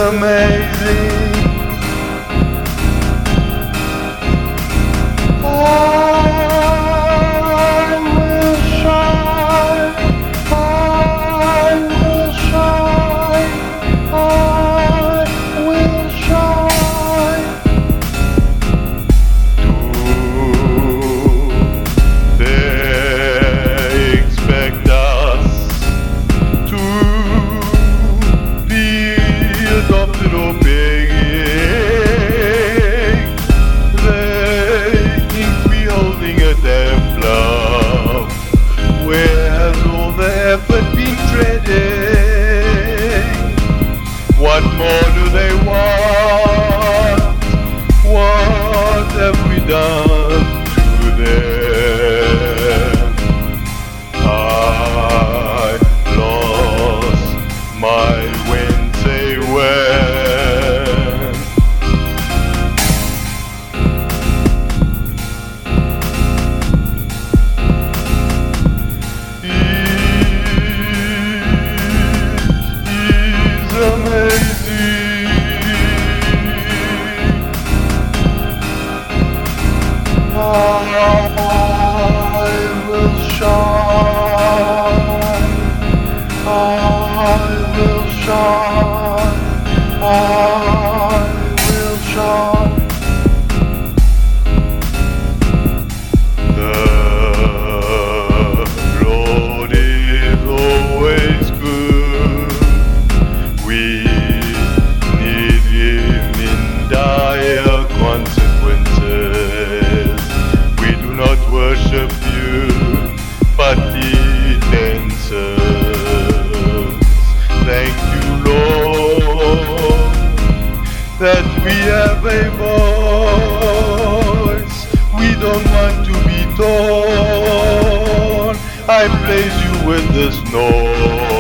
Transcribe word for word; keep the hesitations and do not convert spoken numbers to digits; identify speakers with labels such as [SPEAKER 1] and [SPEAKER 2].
[SPEAKER 1] amazing. I will shine, I will shine, I will shine. Do they expect us to be adopted or begging? They think we holding a damn plum. Where has all the effort been treading? What more do they want? What have we done to them? I lost my when say when. It is amazing. I will shine, I will shine, I will shine. The Lord is always good. We need Him in dire consequences. We do not worship you, but pretenses. Thank you, Lord, that we have a voice. We don't want to be torn. I praise you with the snow.